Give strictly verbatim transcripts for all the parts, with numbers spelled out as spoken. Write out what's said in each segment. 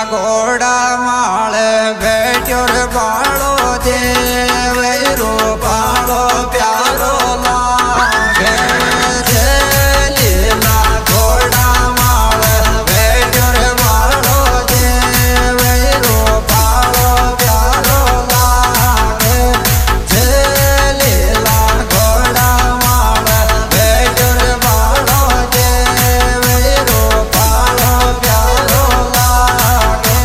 घोड़ा माल बैठो रे बालो देव रो बालो प्यारो लागे लीला घोड़ा माल बैठो रे बालो देव रो बालो प्यारो लागे लीला घोड़ा माल बैठो रे बालो देव रो बालो प्यारो लागे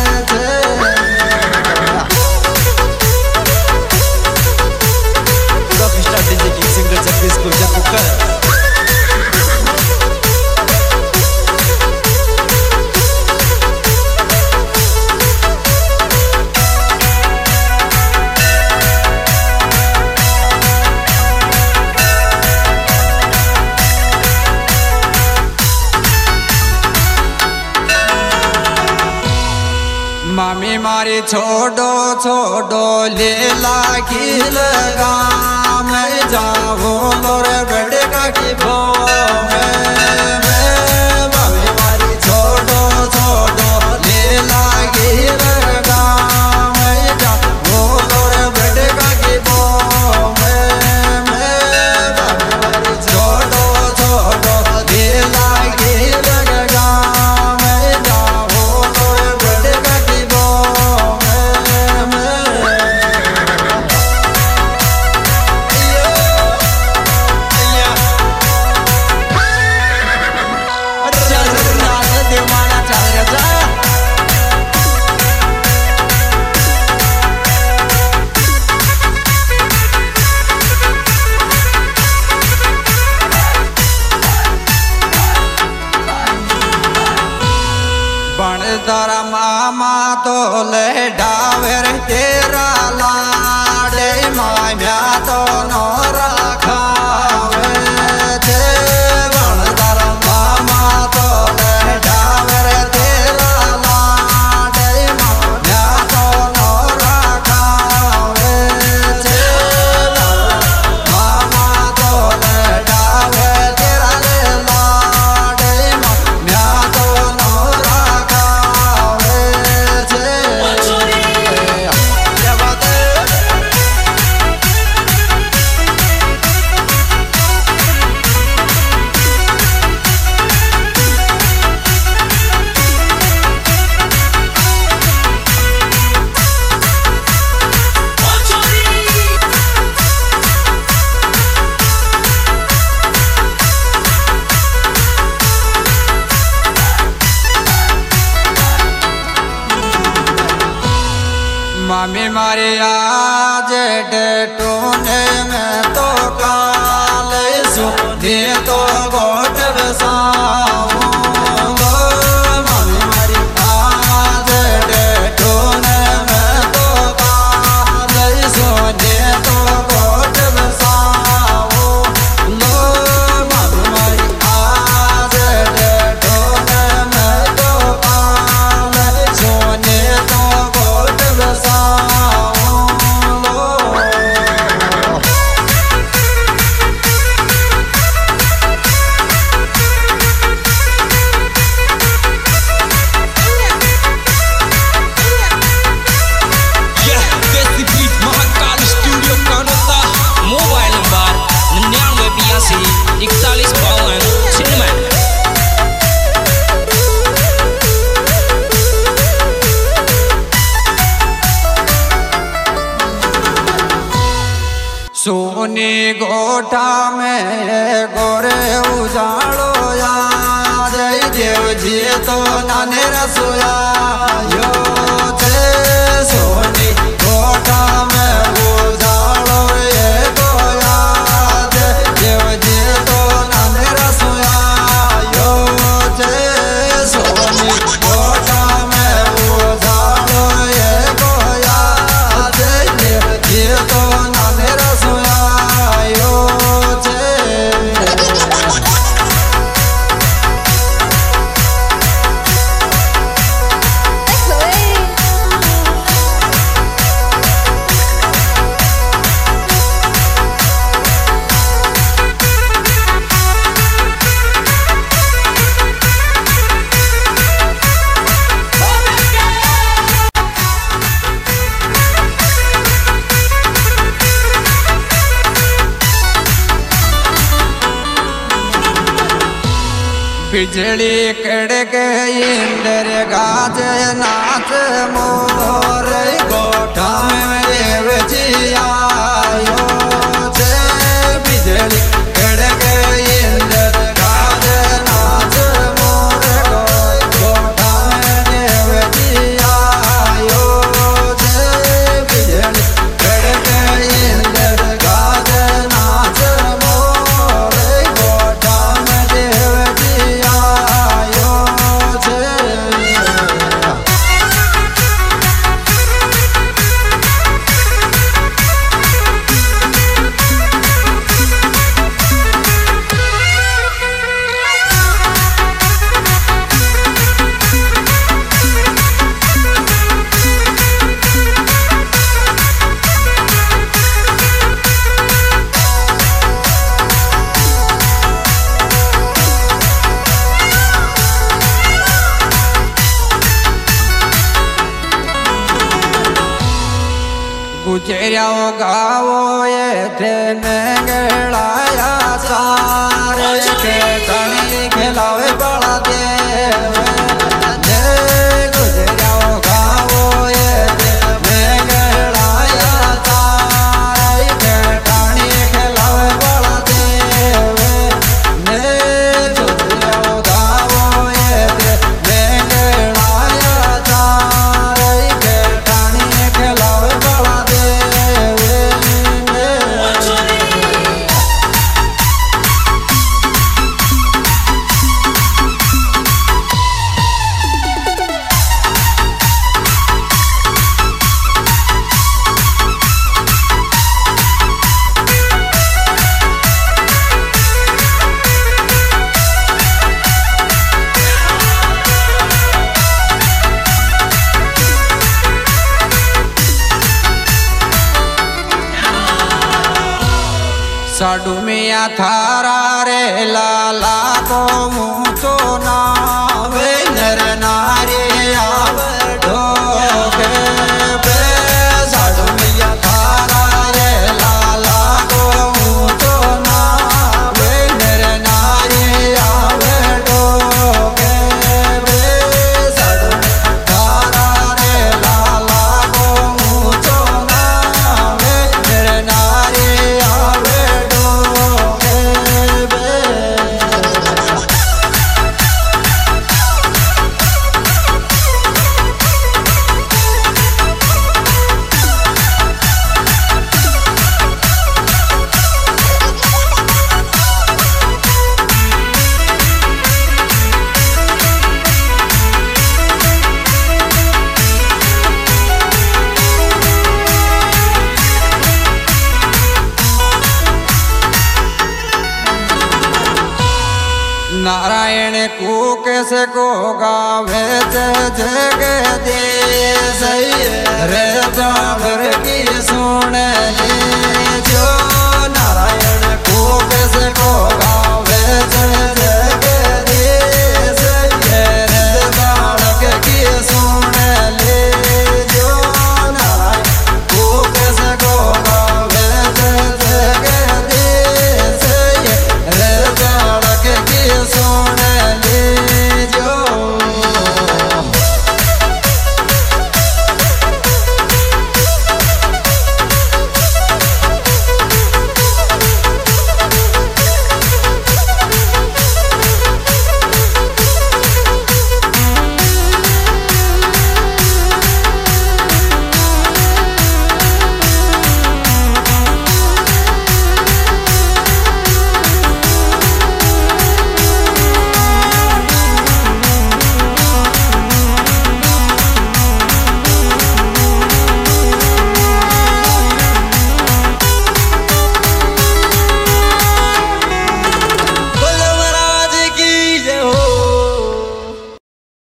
सिंगर जगदीश गुर्जर कुकर मामी मारी छोड़ो छोड़ो लीला की लगा मैं जाऊँ मोर बड़े का की भो मामी मारी छोड़ो छोड़ो लीला की लगा मैं जाऊँ मोर बड़े का की भो मामी छोड़ो छोड़ो लीला की लगा मैं जाऊँ मोर बड़े का की भो तारा मामा तो ले डावर तेरा लाडे माम्या तो नोरा खावे थे बण तारा मामा तो ले डावर तेरा लाडे माम्या तो नोरा खावे थे मामा तो ले डावर तेरा लाडे माम्या तो नोरा मामी मारे आज डेटोने में तो काल सुने तो गोट बसाऊं मामी मारी आज डेटोने में तो काल सुने तो गोट बसाऊं लो मामी मारी आज डेटोने में तो काल सुने तो गोट बसाऊं इकतालीस बावन छिन्नवे सोनी गोठा में गोरे उजाड़ो या जय देव जी तो नाने रसोया यो थे सोनी गोठा में उजाड़ो ये गोया जय देव जी तो नाने रसोया यो थे सोनी गोठा में उजाड़ो ये गोया जय देव जी तो नाने रसोया यो थे बिजली कड़क इंदर गाज नाच मोर गोठा में देव जी आयो छे बिजली कड़क इंदर गाज नाच मोर गोठा में देव जी आयो छे बिजली कड़क इंदर गाज नाच मोर गोठा में देव जी आयो छे। गुजरिया गावो ये थे नेंगड़ाया सारे के कणी खिलावे बड़ा देव गुजरिया गावो ये थे नेंगड़ाया सारे के कणी खिलावे बड़ा देव गुजरिया गावो ये थे नेंगड़ाया सारे के कणी खिलावे बड़ा साडू मिया थारा रे लाला को मुँचो नावे नर नारी आवडो के बे साडू मिया थारा रे लाला को मुँचो नावे नर नारी आवडो के बे साडू थारा रे लाला को मुँचो नावे नर नारी नारायण को कैसे को गावे जग दे सही रे जागर की सुन ले जो नारायण को कैसे को गावे